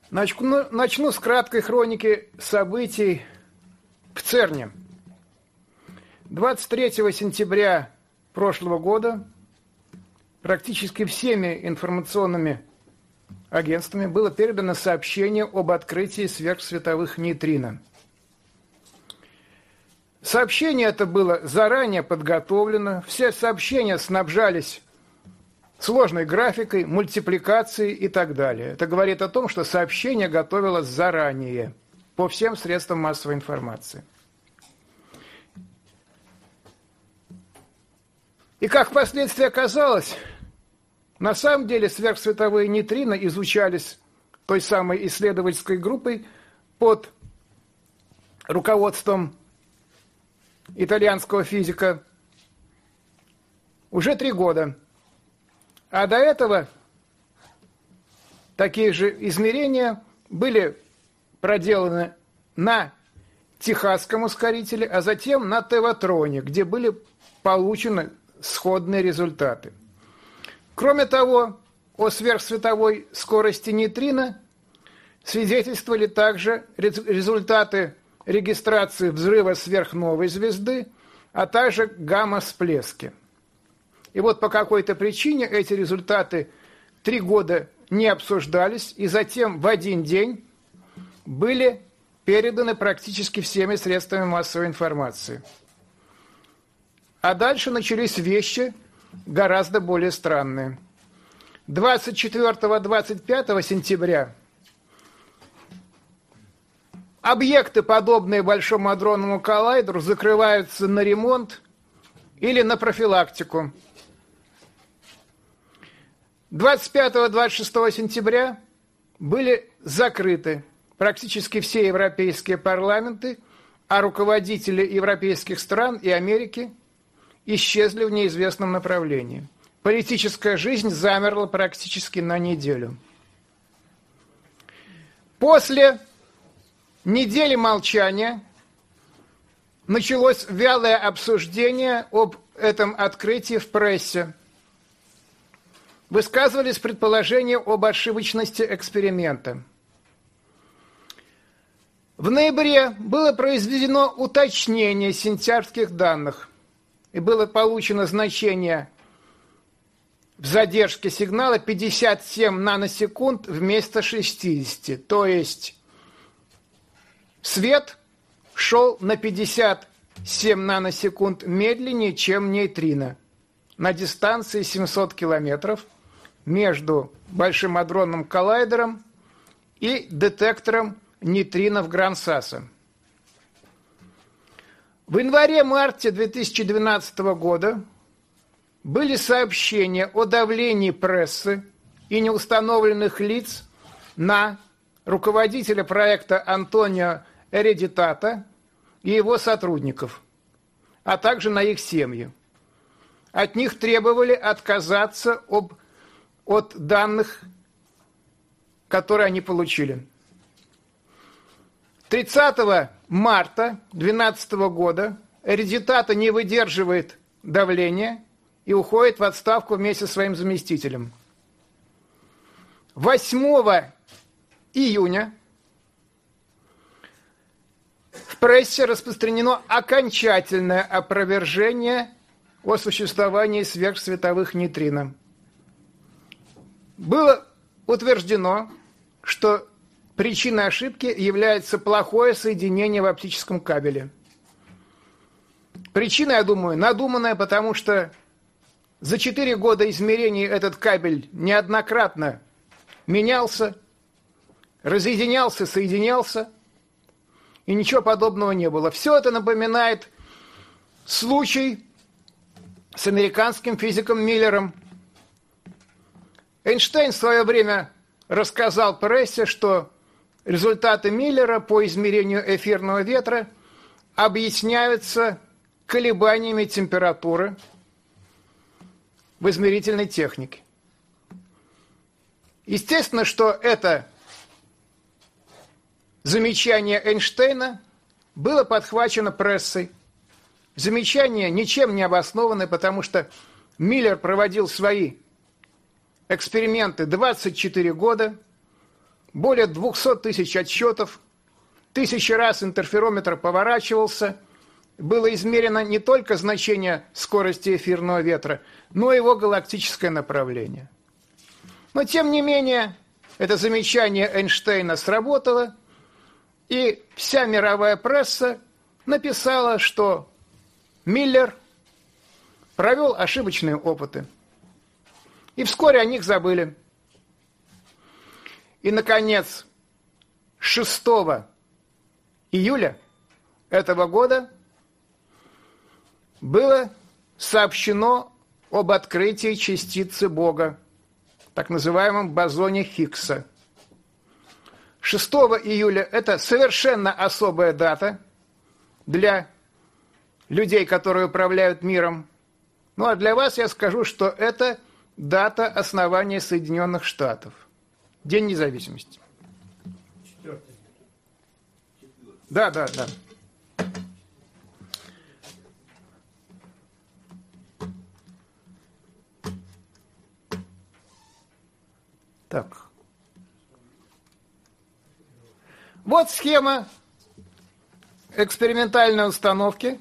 Начну с краткой хроники событий в ЦЕРНе. 23 сентября прошлого года практически всеми информационными агентствами было передано сообщение об открытии сверхсветовых нейтрино. Сообщение это было заранее подготовлено, все сообщения снабжались сложной графикой, мультипликацией и так далее. Это говорит о том, что сообщение готовилось заранее по всем средствам массовой информации. И как впоследствии оказалось, на самом деле сверхсветовые нейтрино изучались той самой исследовательской группой под руководством итальянского физика уже 3 года. А до этого такие же измерения были проделаны на Техасском ускорителе, а затем на Теватроне, где были получены сходные результаты. Кроме того, о сверхсветовой скорости нейтрино свидетельствовали также результаты регистрации взрыва сверхновой звезды, а также гамма-всплески. И вот по какой-то причине эти результаты 3 года не обсуждались, и затем в один день были переданы практически всеми средствами массовой информации. А дальше начались вещи гораздо более странные. 24-25 сентября объекты, подобные Большому адронному коллайдеру, закрываются на ремонт или на профилактику. 25-26 сентября были закрыты практически все европейские парламенты, а руководители европейских стран и Америки исчезли в неизвестном направлении. Политическая жизнь замерла практически на неделю. После недели молчания началось вялое обсуждение об этом открытии в прессе. Высказывались предположения об ошибочности эксперимента. В ноябре было произведено уточнение сентябрьских данных, и было получено значение в задержке сигнала 57 наносекунд вместо 60. То есть свет шел на 57 наносекунд медленнее, чем нейтрино, на дистанции 700 километров между Большим адронным коллайдером и детектором нейтринов Гран-Сасса. В январе-марте 2012 года были сообщения о давлении прессы и неустановленных лиц на руководителя проекта Антонио Эредитата и его сотрудников, а также на их семьи. От них требовали отказаться от данных, которые они получили. 30 марта 2012 года Эредитата не выдерживает давления и уходит в отставку вместе со своим заместителем. 8 июня в прессе распространено окончательное опровержение о существовании сверхсветовых нейтрино. Было утверждено, что причиной ошибки является плохое соединение в оптическом кабеле. Причина, я думаю, надуманная, потому что за 4 года измерений этот кабель неоднократно менялся, разъединялся, соединялся, и ничего подобного не было. Все это напоминает случай с американским физиком Миллером. Эйнштейн в свое время рассказал прессе, что результаты Миллера по измерению эфирного ветра объясняются колебаниями температуры в измерительной технике. Естественно, что это замечание Эйнштейна было подхвачено прессой. Замечание ничем не обоснованное, потому что Миллер проводил свои эксперименты 24 года. более 200 тысяч отсчетов, 1000 раз интерферометр поворачивался, было измерено не только значение скорости эфирного ветра, но и его галактическое направление. Но, тем не менее, это замечание Эйнштейна сработало, и вся мировая пресса написала, что Миллер провел ошибочные опыты. И вскоре о них забыли. И, наконец, 6 июля этого года было сообщено об открытии частицы Бога, так называемом бозоне Хиггса. 6 июля – это совершенно особая дата для людей, которые управляют миром. Ну а для вас я скажу, что это дата основания Соединенных Штатов. День независимости. Да. Так. Вот схема экспериментальной установки.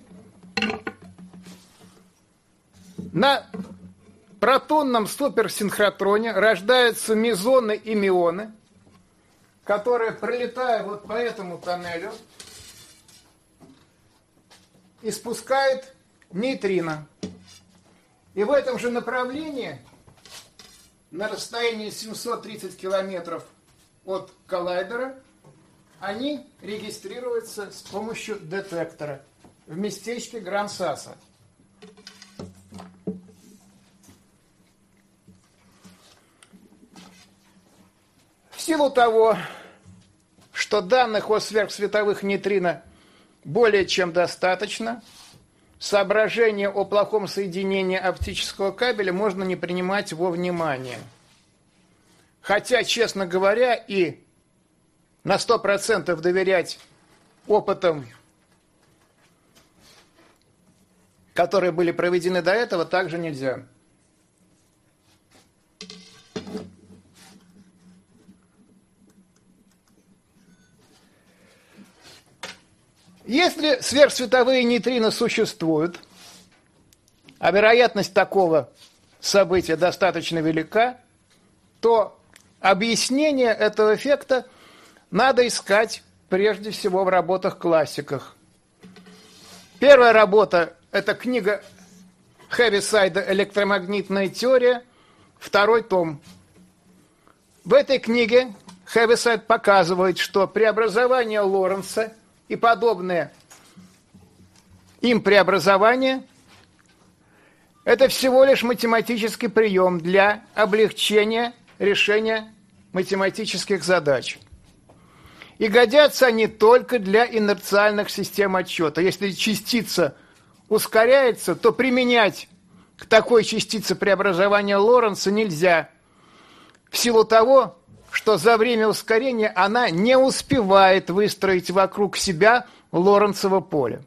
На протонном суперсинхротроне рождаются мезоны и мионы, которые, пролетая вот по этому тоннелю, испускают нейтрино. И в этом же направлении, на расстоянии 730 километров от коллайдера, они регистрируются с помощью детектора в местечке Гран-Сасса. В силу того, что данных о сверхсветовых нейтрино более чем достаточно, соображение о плохом соединении оптического кабеля можно не принимать во внимание. Хотя, честно говоря, и на 100% доверять опытам, которые были проведены до этого, также нельзя. Если сверхсветовые нейтрино существуют, а вероятность такого события достаточно велика, то объяснение этого эффекта надо искать прежде всего в работах-классиках. Первая работа – это книга Хэвисайда «Электромагнитная теория», 2 том. В этой книге Хэвисайд показывает, что преобразование Лоренца и подобные им преобразования – это всего лишь математический прием для облегчения решения математических задач. И годятся они только для инерциальных систем отсчета. Если частица ускоряется, то применять к такой частице преобразования Лоренца нельзя, в силу того, что за время ускорения она не успевает выстроить вокруг себя Лоренцево поле.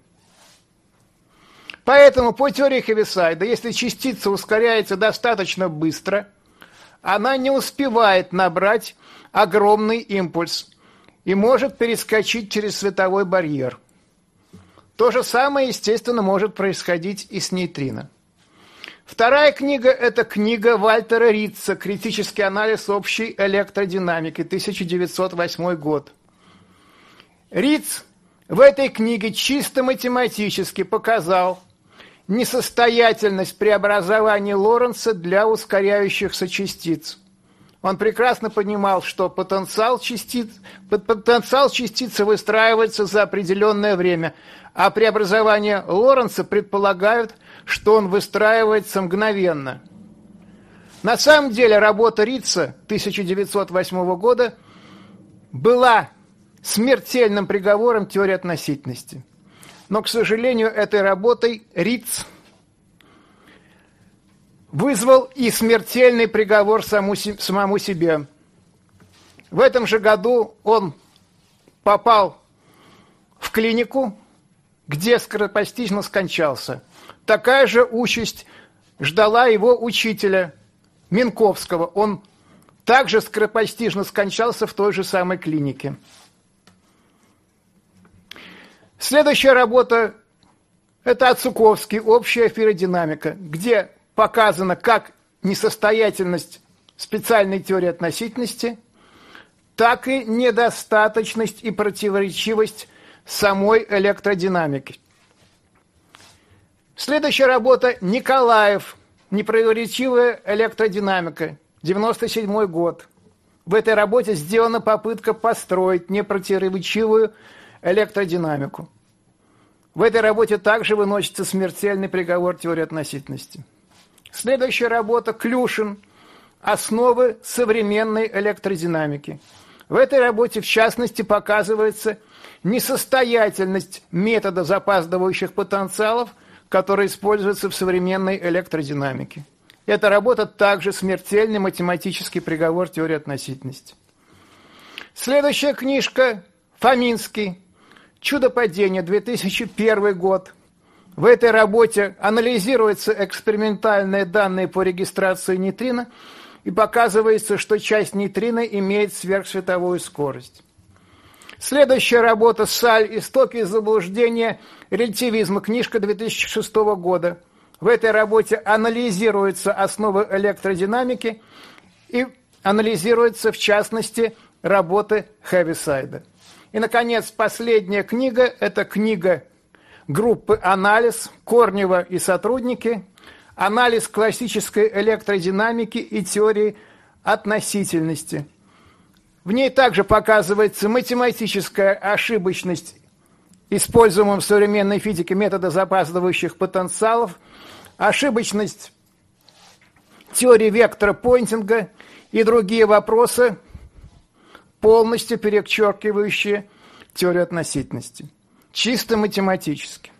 Поэтому по теории Хэвисайда, если частица ускоряется достаточно быстро, она не успевает набрать огромный импульс и может перескочить через световой барьер. То же самое, естественно, может происходить и с нейтрино. Вторая книга – это книга Вальтера Ритца «Критический анализ общей электродинамики», 1908 год. Ритц в этой книге чисто математически показал несостоятельность преобразования Лоренца для ускоряющихся частиц. Он прекрасно понимал, что потенциал частицы выстраивается за определенное время, а преобразование Лоренца предполагают, что он выстраивается мгновенно. На самом деле работа Ритца 1908 года была смертельным приговором теории относительности. Но, к сожалению, этой работой Ритц вызвал и смертельный приговор самому себе. В этом же году он попал в клинику, где скоропостижно скончался. Такая же участь ждала его учителя Минковского. Он также скоропостижно скончался в той же самой клинике. Следующая работа – это Ацуковский «Общая ферродинамика», где показано, как несостоятельность специальной теории относительности, так и недостаточность и противоречивость самой электродинамики. Следующая работа – Николаев «Непротиворечивая электродинамика», 1997 год. В этой работе сделана попытка построить непротиворечивую электродинамику. В этой работе также выносится смертельный приговор теории относительности. Следующая работа Клюшин «Основы современной электродинамики». В этой работе, в частности, показывается несостоятельность метода запаздывающих потенциалов, который используется в современной электродинамике. Эта работа также смертельный математический приговор теории относительности. Следующая книжка Фоминский «Чудо падения», 2001 год. В этой работе анализируются экспериментальные данные по регистрации нейтрино и показывается, что часть нейтрино имеет сверхсветовую скорость. Следующая работа «Саль. Истоки заблуждения релятивизма», книжка 2006 года. В этой работе анализируются основы электродинамики и анализируются, в частности, работы Хэвисайда. И, наконец, последняя книга – это книга группы «Анализ», Корнева и сотрудники, «Анализ классической электродинамики и теории относительности». В ней также показывается математическая ошибочность используемого в современной физике метода запаздывающих потенциалов, ошибочность теории вектора Пойнтинга и другие вопросы, полностью перечеркивающие теорию относительности. Чисто математически.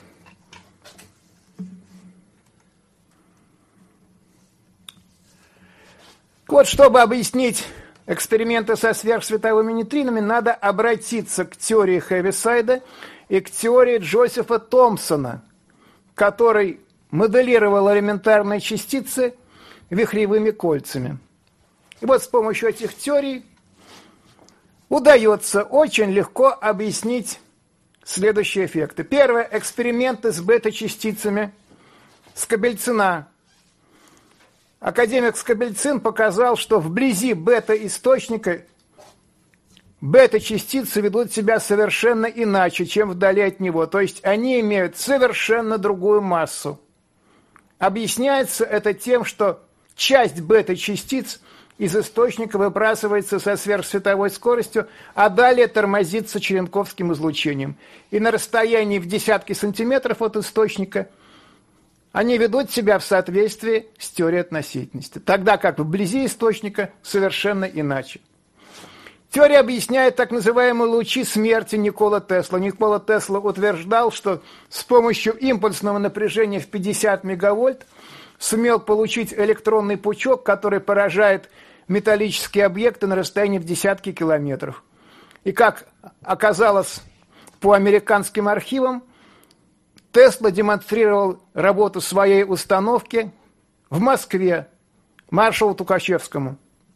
Вот, чтобы объяснить эксперименты со сверхсветовыми нейтринами, надо обратиться к теории Хэвисайда и к теории Джозефа Томпсона, который моделировал элементарные частицы вихревыми кольцами. И вот с помощью этих теорий удается очень легко объяснить следующие эффекты. Первое – эксперименты с бета-частицами Скобельцина. Академик Скобельцин показал, что вблизи бета-источника бета-частицы ведут себя совершенно иначе, чем вдали от него. То есть они имеют совершенно другую массу. Объясняется это тем, что часть бета-частиц из источника выбрасывается со сверхсветовой скоростью, а далее тормозится черенковским излучением. И на расстоянии в десятки сантиметров от источника они ведут себя в соответствии с теорией относительности, тогда как вблизи источника совершенно иначе. Теория объясняет так называемые лучи смерти Никола Тесла. Никола Тесла утверждал, что с помощью импульсного напряжения в 50 мегавольт сумел получить электронный пучок, который поражает металлические объекты на расстоянии в десятки километров. И как оказалось по американским архивам, Тесла демонстрировал работу своей установки в Москве маршалу Тухачевскому.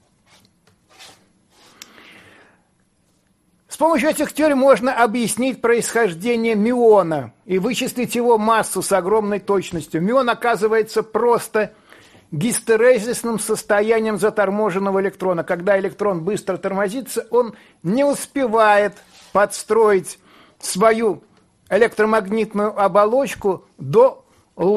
С помощью этих теорий можно объяснить происхождение миона и вычислить его массу с огромной точностью. Мион оказывается просто гистерезисным состоянием заторможенного электрона. Когда электрон быстро тормозится, он не успевает подстроить свою электромагнитную оболочку до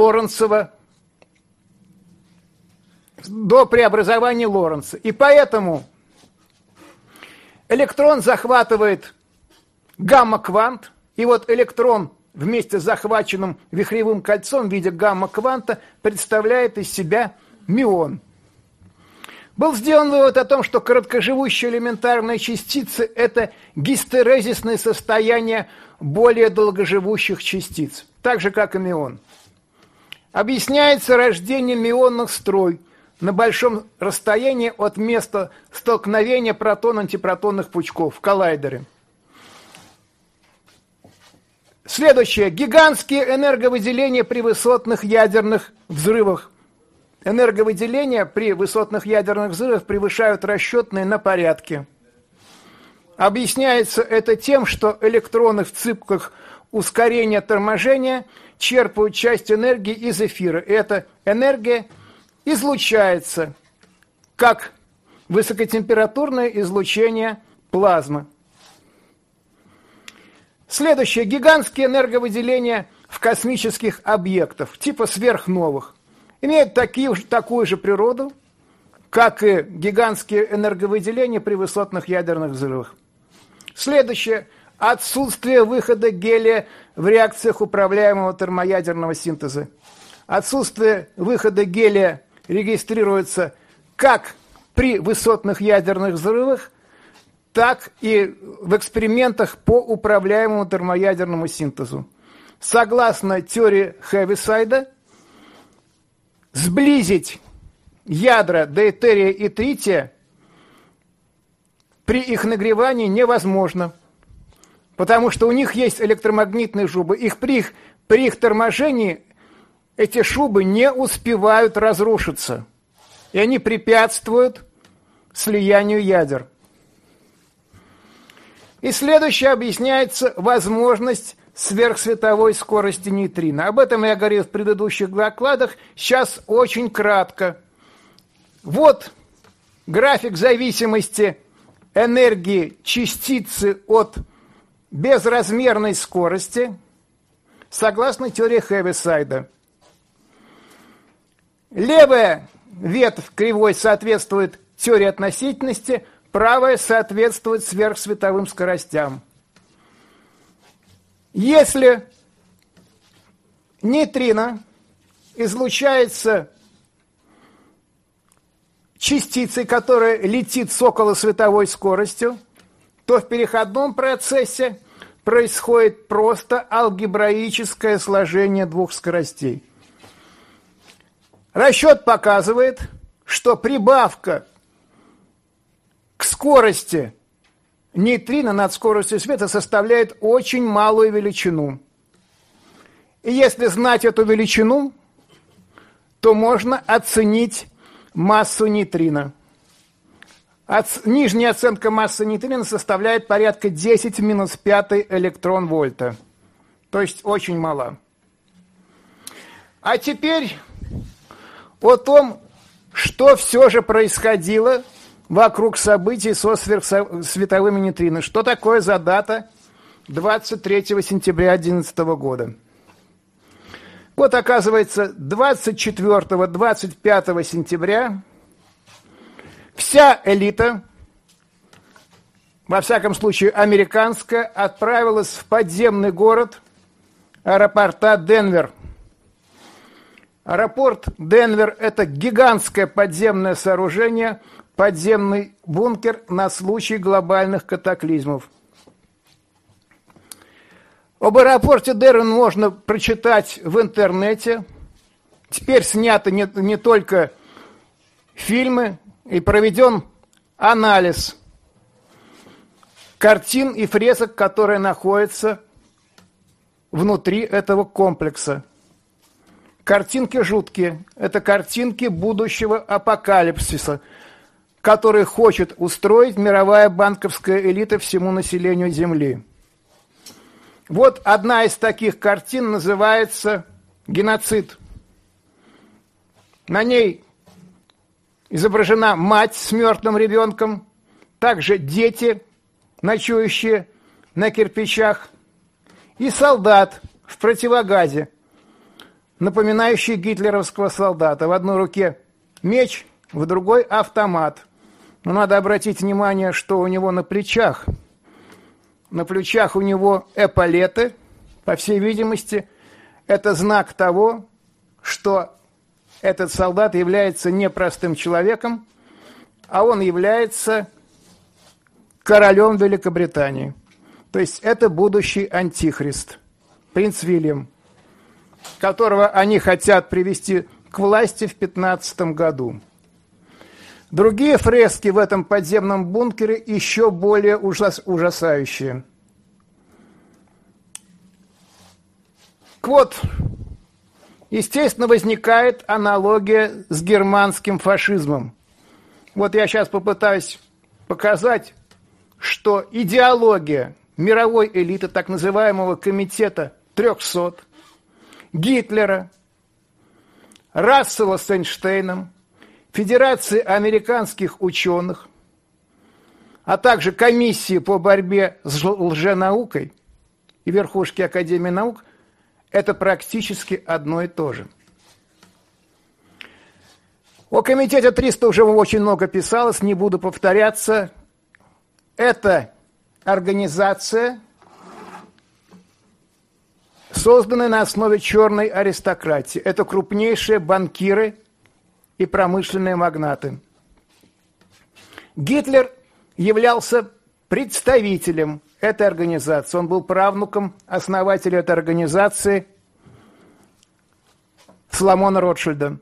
преобразования Лоренца. И поэтому электрон захватывает гамма-квант, и вот электрон вместе с захваченным вихревым кольцом в виде гамма-кванта представляет из себя мион. Был сделан вывод о том, что короткоживущие элементарные частицы – это гистерезисные состояния более долгоживущих частиц, так же, как и мион. Объясняется рождение мионных струй на большом расстоянии от места столкновения протон-антипротонных пучков, коллайдеры. Следующее. Гигантские энерговыделения при высотных ядерных взрывах. энерговыделения при высотных ядерных взрывах превышают расчетные на порядки. Объясняется это тем, что электроны в циклах ускорения торможения черпают часть энергии из эфира. И эта энергия излучается как высокотемпературное излучение плазмы. Следующее. Гигантские энерговыделения в космических объектах, типа сверхновых, имеют такую же природу, как и гигантские энерговыделения при высотных ядерных взрывах. Следующее. Отсутствие выхода гелия в реакциях управляемого термоядерного синтеза. Отсутствие выхода гелия регистрируется как при высотных ядерных взрывах, так и в экспериментах по управляемому термоядерному синтезу. Согласно теории Хевисайда, сблизить ядра дейтерия и трития при их нагревании невозможно, потому что у них есть электромагнитные шубы. При их торможении эти шубы не успевают разрушиться, и они препятствуют слиянию ядер. И следующее объясняется возможность сверхсветовой скорости нейтрино. Об этом я говорил в предыдущих докладах, сейчас очень кратко. Вот график зависимости энергии частицы от безразмерной скорости, согласно теории Хевисайда. Левая ветвь кривой соответствует теории относительности, правая соответствует сверхсветовым скоростям. Если нейтрино излучается частицей, которая летит с околосветовой скоростью, то в переходном процессе происходит просто алгебраическое сложение двух скоростей. Расчет показывает, что прибавка к скорости нейтрино над скоростью света составляет очень малую величину. И если знать эту величину, то можно оценить массу нейтрино. Нижняя оценка массы нейтрино составляет порядка 10 в минус 5 электрон-вольта. То есть очень мала. А теперь о том, что все же происходило вокруг событий со сверхсветовыми нейтрино. Что такое за дата 23 сентября 2011 года? Вот, оказывается, 24-25 сентября вся элита, во всяком случае американская, отправилась в подземный город аэропорта Денвер. Аэропорт Денвер – это гигантское подземное сооружение, подземный бункер на случай глобальных катаклизмов. Об аэропорте Денвер можно прочитать в интернете. Теперь сняты не только фильмы, и проведен анализ картин и фресок, которые находятся внутри этого комплекса. Картинки жуткие. Это картинки будущего апокалипсиса, который хочет устроить мировая банковская элита всему населению Земли. Вот одна из таких картин называется «Геноцид». На ней изображена мать с мертвым ребенком, также дети, ночующие на кирпичах, и солдат в противогазе, напоминающий гитлеровского солдата. В одной руке меч, в другой автомат. Но надо обратить внимание, что у него на плечах. На плечах у него эполеты, по всей видимости, это знак того, что этот солдат является не простым человеком, а он является королем Великобритании. То есть это будущий антихрист, принц Вильям, которого они хотят привести к власти в 2015 году. Другие фрески в этом подземном бункере еще более ужасающие. Вот естественно, возникает аналогия с германским фашизмом. Вот я сейчас попытаюсь показать, что идеология мировой элиты, так называемого комитета 300, Гитлера, Рассела с Эйнштейном, Федерации американских ученых, а также комиссии по борьбе с лженаукой и верхушки Академии наук – это практически одно и то же. О комитете 300 уже очень много писалось, не буду повторяться. Это организация, созданная на основе черной аристократии. Это крупнейшие банкиры и промышленные магнаты. Гитлер являлся представителем этой организации. Он был правнуком основателя этой организации Соломона Ротшильда.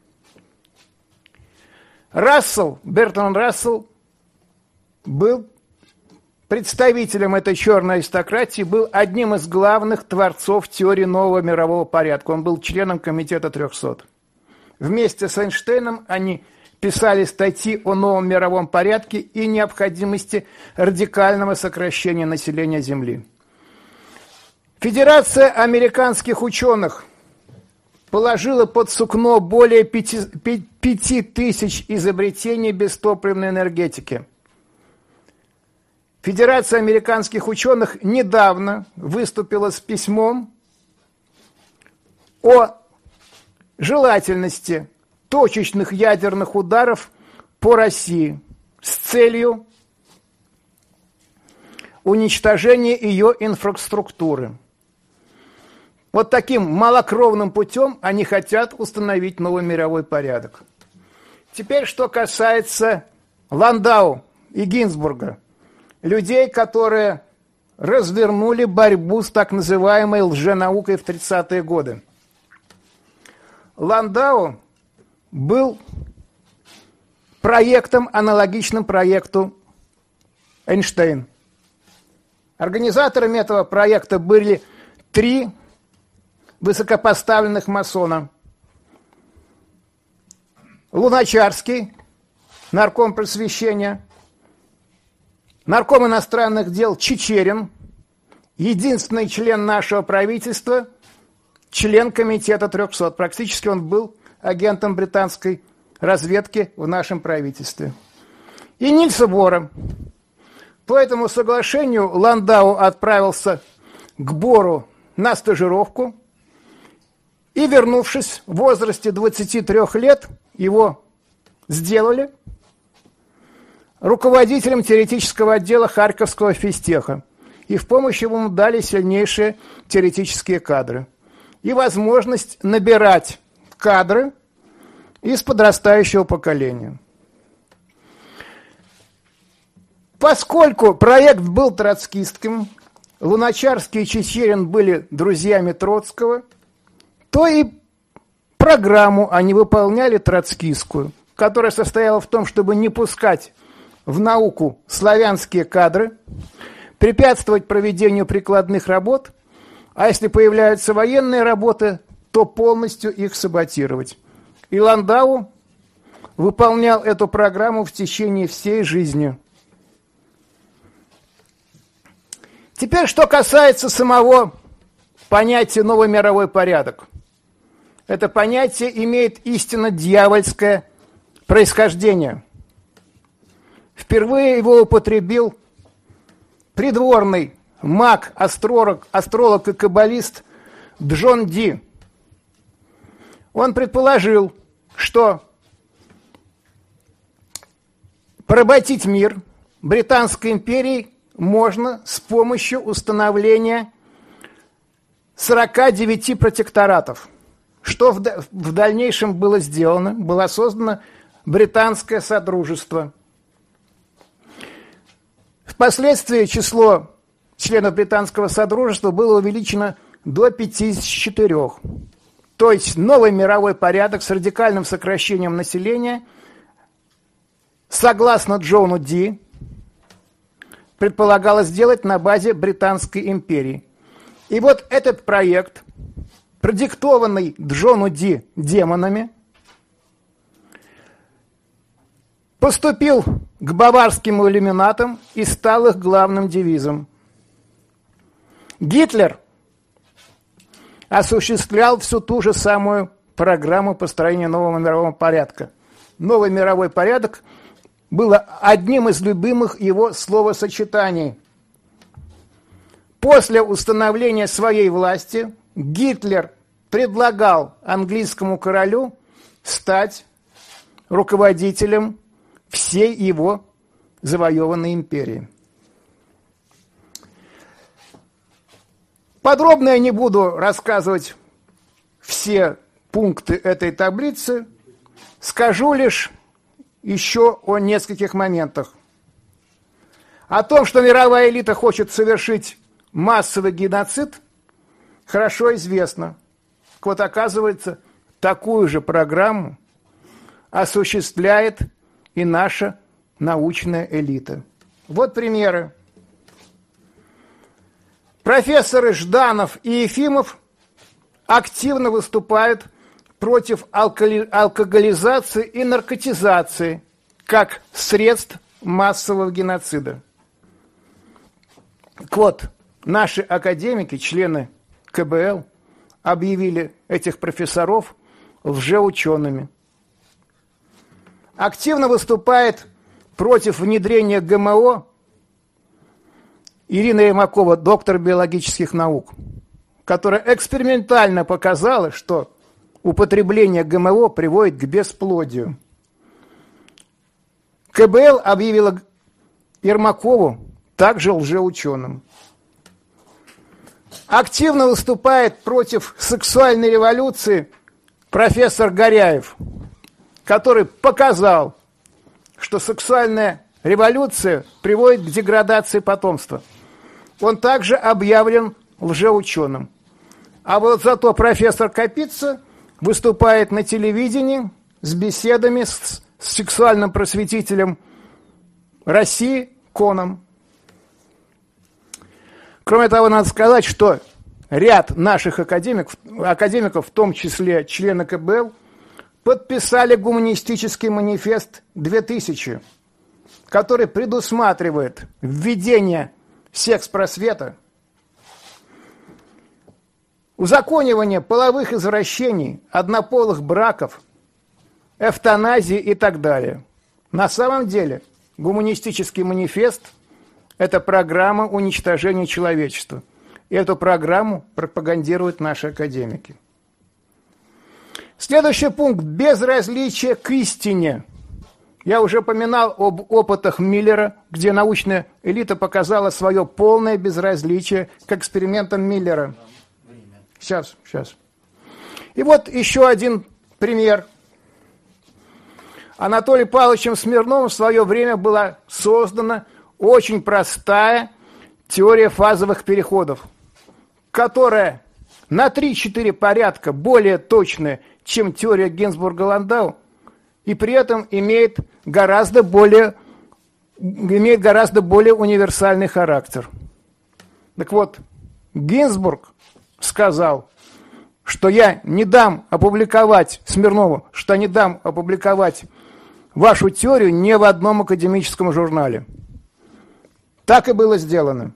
Рассел, Бертранд Рассел, был представителем этой черной аристократии, был одним из главных творцов теории нового мирового порядка. Он был членом комитета 300. Вместе с Эйнштейном они писали статьи о новом мировом порядке и необходимости радикального сокращения населения Земли. Федерация американских ученых положила под сукно более 5000 изобретений бестопливной энергетики. Федерация американских ученых недавно выступила с письмом о желательности точечных ядерных ударов по России с целью уничтожения ее инфраструктуры. Вот таким малокровным путем они хотят установить новый мировой порядок. Теперь, что касается Ландау и Гинзбурга, людей, которые развернули борьбу с так называемой лженаукой в 30-е годы. Ландау был проектом, аналогичным проекту Эйнштейн. Организаторами этого проекта были 3 высокопоставленных масона. Луначарский, нарком просвещения, нарком иностранных дел Чичерин, единственный член нашего правительства, член комитета 300. Практически он был агентом британской разведки в нашем правительстве. И Нильса Бора. По этому соглашению Ландау отправился к Бору на стажировку и, вернувшись в возрасте 23 лет, его сделали руководителем теоретического отдела Харьковского физтеха. И в помощь ему дали сильнейшие теоретические кадры. И возможность набирать кадры из подрастающего поколения. Поскольку проект был троцкистским, Луначарский и Чичерин были друзьями Троцкого, то и программу они выполняли троцкистскую, которая состояла в том, чтобы не пускать в науку славянские кадры, препятствовать проведению прикладных работ, а если появляются военные работы, то полностью их саботировать. И Ландау выполнял эту программу в течение всей жизни. Теперь, что касается самого понятия «новый мировой порядок». Это понятие имеет истинно дьявольское происхождение. Впервые его употребил придворный маг, астролог и каббалист Джон Ди. Он предположил, что поработить мир Британской империи можно с помощью установления 49 протекторатов. Что в дальнейшем было сделано? Было создано Британское Содружество. Впоследствии число членов Британского Содружества было увеличено до 54. То есть новый мировой порядок с радикальным сокращением населения, согласно Джону Ди, предполагалось сделать на базе Британской империи. И вот этот проект продиктованный Джону Ди демонами, поступил к баварским иллюминатам и стал их главным девизом. Гитлер осуществлял всю ту же самую программу построения нового мирового порядка. Новый мировой порядок был одним из любимых его словосочетаний. После установления своей власти Гитлер предлагал английскому королю стать руководителем всей его завоеванной империи. Подробно я не буду рассказывать все пункты этой таблицы, скажу лишь еще о нескольких моментах. О том, что мировая элита хочет совершить массовый геноцид, хорошо известно. Вот оказывается, такую же программу осуществляет и наша научная элита. Вот примеры. Профессоры Жданов и Ефимов активно выступают против алкоголизации и наркотизации как средств массового геноцида. Вот, наши академики, члены КБЛ, объявили этих профессоров лжеучеными. Активно выступает против внедрения ГМО Ирина Ермакова, доктор биологических наук, которая экспериментально показала, что употребление ГМО приводит к бесплодию. КБЛ объявила Ермакову также лжеученым. Активно выступает против сексуальной революции профессор Горяев, который показал, что сексуальная революция приводит к деградации потомства. Он также объявлен лжеученым. А вот зато профессор Капица выступает на телевидении с беседами с сексуальным просветителем России Коном. Кроме того, надо сказать, что ряд наших академиков, в том числе члены КБЛ, подписали гуманистический манифест 2000, который предусматривает введение секс-просвета, узаконивание половых извращений, однополых браков, эвтаназии и так далее. На самом деле гуманистический манифест – это программа уничтожения человечества. И эту программу пропагандируют наши академики. Следующий пункт – безразличие к истине. Я уже упоминал об опытах Миллера, где научная элита показала свое полное безразличие к экспериментам Миллера. Сейчас. И вот еще один пример. Анатолием Павловичем Смирновым в свое время была создана очень простая теория фазовых переходов, которая на 3-4 порядка более точная, чем теория Гинзбурга-Ландау, и при этом имеет гораздо более универсальный характер. Так вот, Гинзбург сказал, что я не дам опубликовать Смирнову, что не дам опубликовать вашу теорию ни в одном академическом журнале. Так и было сделано.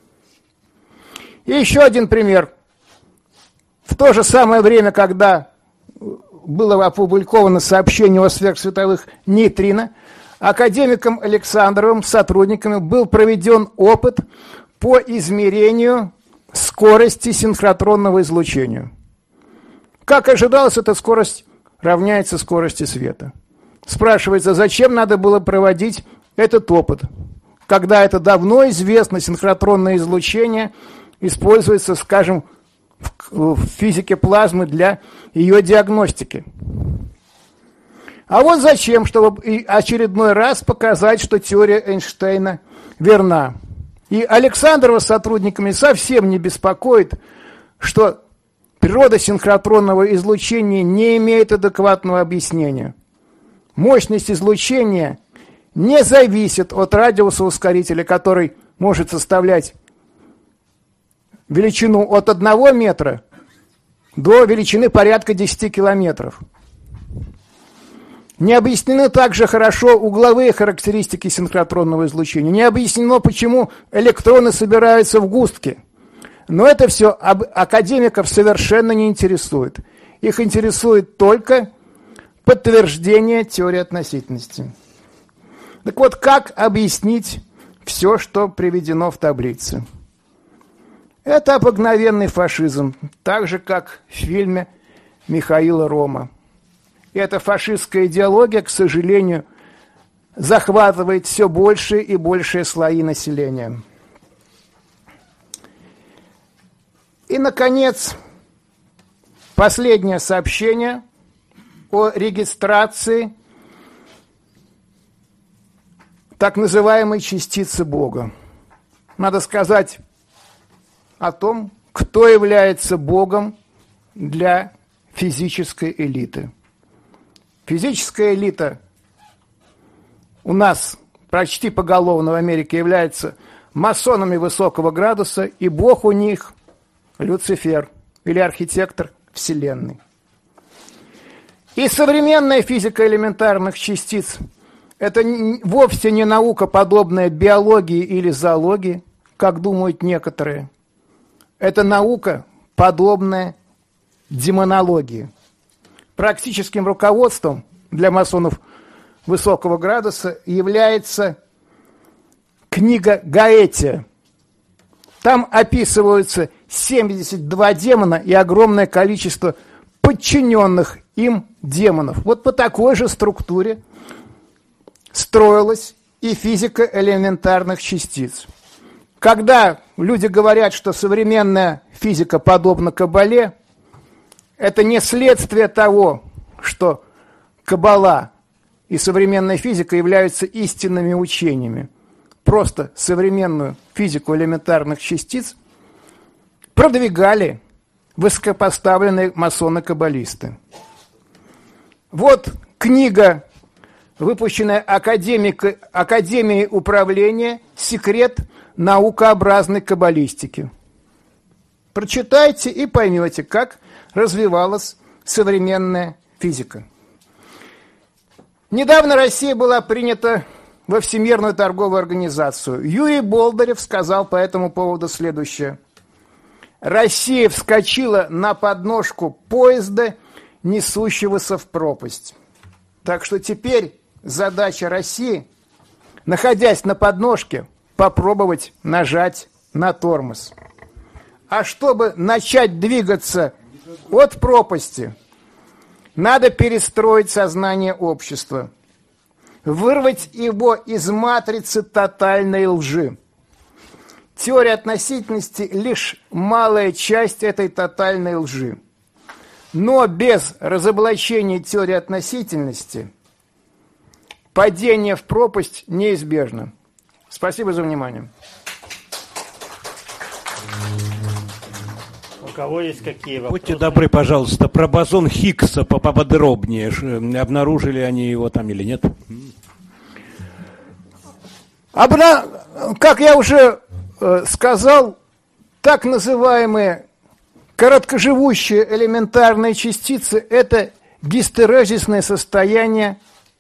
И еще один пример. В то же самое время, когда было опубликовано сообщение о сверхсветовых нейтрино, академиком Александровым, сотрудниками, был проведен опыт по измерению скорости синхротронного излучения. Как ожидалось, эта скорость равняется скорости света. Спрашивается, зачем надо было проводить этот опыт, когда это давно известно, синхротронное излучение используется, скажем, в физике плазмы для ее диагностики. А вот зачем, чтобы очередной раз показать, что теория Эйнштейна верна. И Александрова с сотрудниками совсем не беспокоит, что природа синхротронного излучения не имеет адекватного объяснения. Мощность излучения не зависит от радиуса ускорителя, который может составлять величину от 1 метра до величины порядка 10 километров. Не объяснены также хорошо угловые характеристики синхротронного излучения. Не объяснено, почему электроны собираются в густки. Но это все академиков совершенно не интересует. Их интересует только подтверждение теории относительности. Так вот, как объяснить все, что приведено в таблице? Это обыкновенный фашизм, так же, как в фильме Михаила Рома. И эта фашистская идеология, к сожалению, захватывает все большие и большие слои населения. И, наконец, последнее сообщение о регистрации так называемой частицы Бога. Надо сказать о том, кто является Богом для физической элиты. Физическая элита у нас почти поголовно в Америке является масонами высокого градуса, и Бог у них Люцифер или архитектор Вселенной. И современная физика элементарных частиц – это вовсе не наука, подобная биологии или зоологии, как думают некоторые. Это наука, подобная демонологии. Практическим руководством для масонов высокого градуса является книга Гаэтия. Там описываются 72 демона и огромное количество подчиненных им демонов. Вот по такой же структуре строилась и физика элементарных частиц. Когда люди говорят, что современная физика подобна Каббале, это не следствие того, что Каббала и современная физика являются истинными учениями. Просто современную физику элементарных частиц продвигали высокопоставленные масоны-каббалисты. Вот книга, выпущенная Академией управления «Секрет наукообразной каббалистики». Прочитайте и поймете, как развивалась современная физика. Недавно Россия была принята во Всемирную торговую организацию. Юрий Болдырев сказал по этому поводу следующее. Россия вскочила на подножку поезда, несущегося в пропасть. Так что теперь задача России, находясь на подножке, попробовать нажать на тормоз. А чтобы начать двигаться от пропасти, надо перестроить сознание общества, вырвать его из матрицы тотальной лжи. Теория относительности – лишь малая часть этой тотальной лжи. Но без разоблачения теории относительности падение в пропасть неизбежно. Спасибо за внимание. У кого есть какие вопросы? Будьте добры, пожалуйста, про бозон Хиггса поподробнее. Обнаружили они его там или нет? Как я уже сказал, так называемые короткоживущие элементарные частицы – это гистерезисное состояние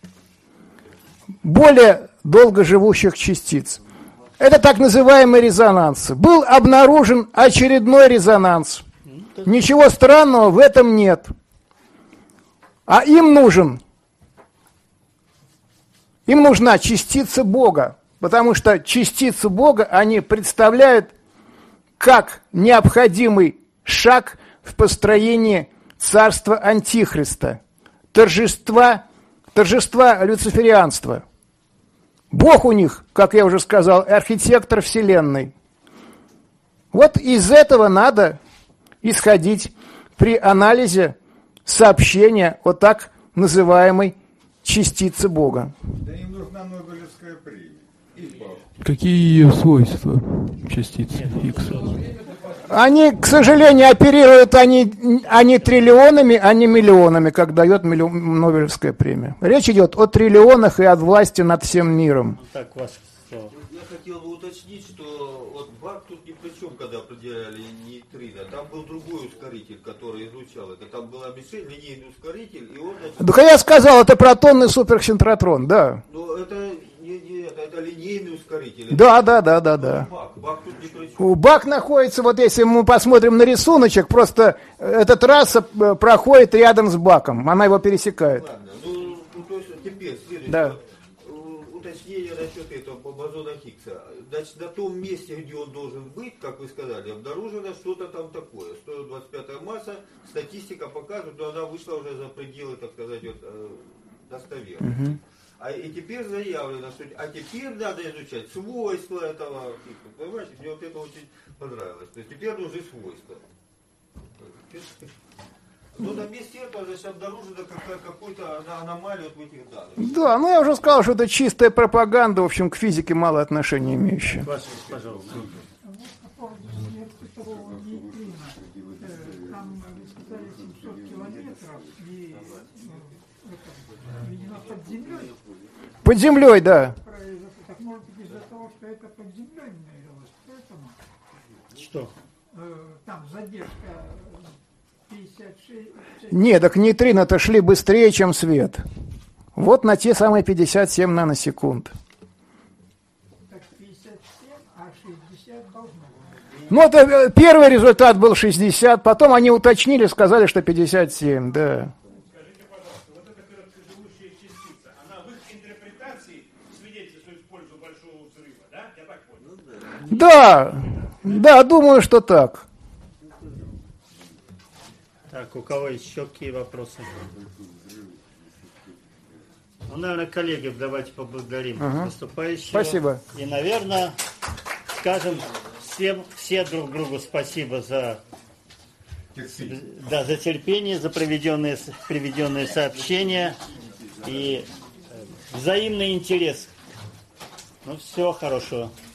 более долгоживущих частиц. Это так называемые резонансы. Был обнаружен очередной резонанс. Ничего странного в этом нет. А им нужна частица Бога, потому что частицы Бога, они представляют как необходимый шаг в построении царства Антихриста, торжества люциферианства. Бог у них, как я уже сказал, архитектор Вселенной. Вот из этого надо исходить при анализе сообщения о так называемой частице Бога. Да им нужна Нобелевская премия. Какие ее свойства частицы Хиггса? Они, к сожалению, оперируют они триллионами, а не миллионами, как дает Нобелевская премия. Речь идет о триллионах и о власти над всем миром. Так, ваше слово. я хотел бы уточнить, что вот Бак тут ни при чем, когда определяли нейтрино. Там был другой ускоритель, который изучал это. Там была мишень, линейный ускоритель, и он... Так я сказал, это протонный суперсинхротрон, да. Но это это линейный ускоритель. Да. Бак тут ни при чем. Бак находится, вот если мы посмотрим на рисуночек, просто эта трасса проходит рядом с Баком, она его пересекает. Ладно, ну то есть теперь следующее. Да. Уточнение насчет этого бозона Хиггса. Значит, на том месте, где он должен быть, как вы сказали, обнаружено что-то там такое. 125-я масса, статистика показывает, но она вышла уже за пределы, так сказать, вот, достоверности. И теперь заявлено, что теперь надо изучать свойства этого Хиггса. Понимаете, мне вот это очень понравилось. То есть теперь нужны свойства. Ну, на месте этого, значит, обнаружена какую-то аномалию вот в этих данных. Да, ну я уже сказал, что это чистая пропаганда, в общем, к физике мало отношения имеющая. Пожалуйста. По поводу смерти второго нейтрина. Там, вы сказали, 700 километров, и видимо, под землей. Под землей, да. Так может быть из-за того, что это под землей мерилось, поэтому Что? там задержка 56... Нет, так нейтрино-то шли быстрее, чем свет. Вот на те самые 57 наносекунд. Так 57, а 60 должно быть. Ну, это первый результат был 60, потом они уточнили, сказали, что 57, да. Скажите, пожалуйста, вот эта короткоживущая частица, она в их интерпретации свидетельствует в пользу большого взрыва, да? Я так понял? Да, думаю, что так. Так, у кого еще какие вопросы? Ну, наверное, коллеги, давайте поблагодарим выступающего. Спасибо. И, наверное, скажем все друг другу спасибо за терпение, за приведенные сообщения и взаимный интерес. Ну, всего хорошего.